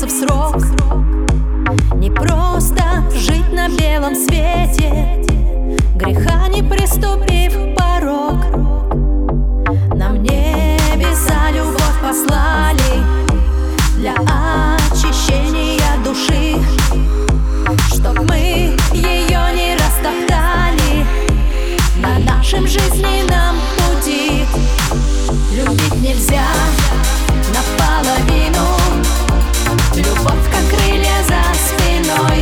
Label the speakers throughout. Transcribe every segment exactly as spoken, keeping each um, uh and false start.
Speaker 1: в срок. Не просто жить на белом свете, греха не приступив порог. Нам небеса любовь послали для очищения души, чтоб мы ее не растоптали на нашем жизненном пути. Любить нельзя наполовину, любовь как крылья за спиной.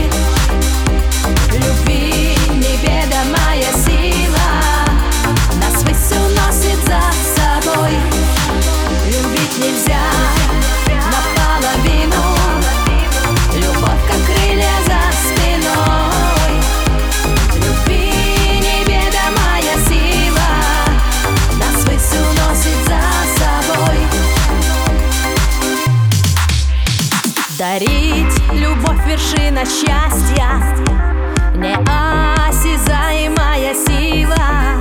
Speaker 1: Любви неведомая сила нас ввысь уносит за собой. Любить нельзя наполовину, любовь как крылья за спиной. Любви неведомая сила нас ввысь уносит за собой. Дарить любовь — вершина счастья, неосязаемая сила,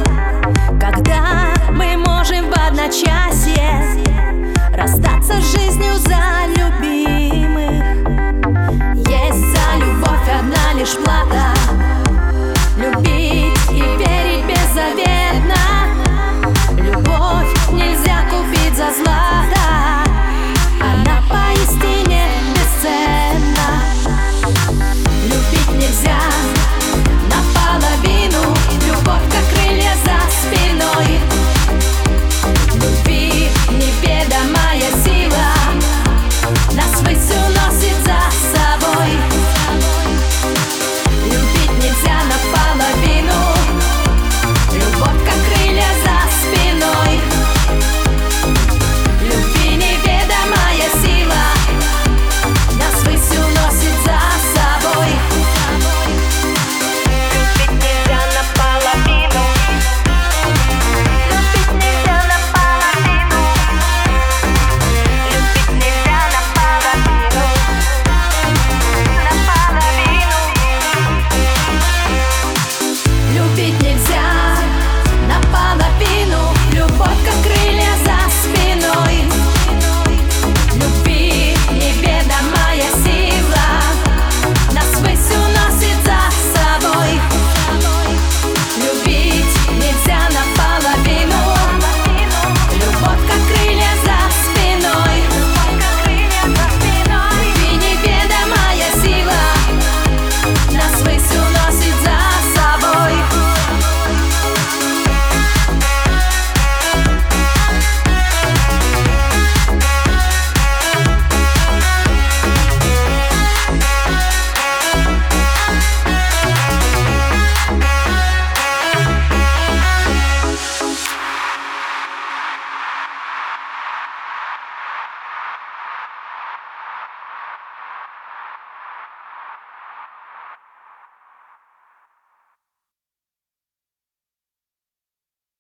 Speaker 1: когда мы можем в одночасье расстаться с жизнью за